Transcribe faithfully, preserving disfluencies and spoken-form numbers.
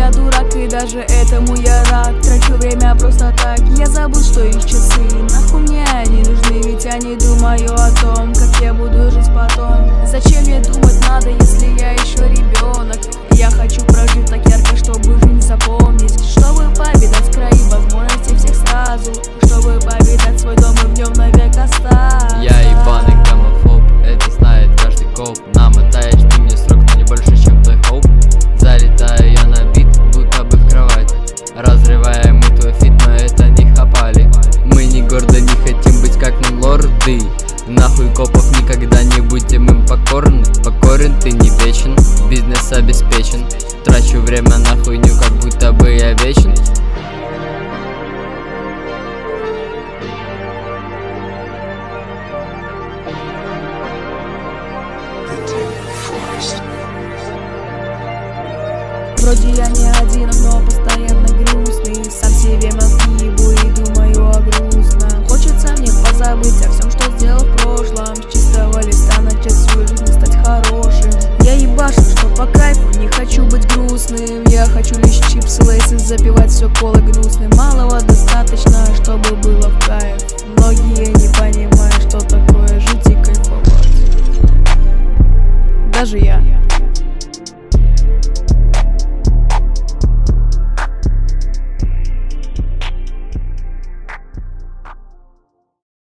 я дурак, и даже этому я рад. Трачу время просто так, я забыл, что есть часы. Нахуй мне они нужны, ведь я не думаю о том, как я буду жить потом. Зачем мне думать надо, если я еще ребенок? Я хочу прожить так ярко, чтобы жизнь запомнить, чтобы повидать краи возможностей всех.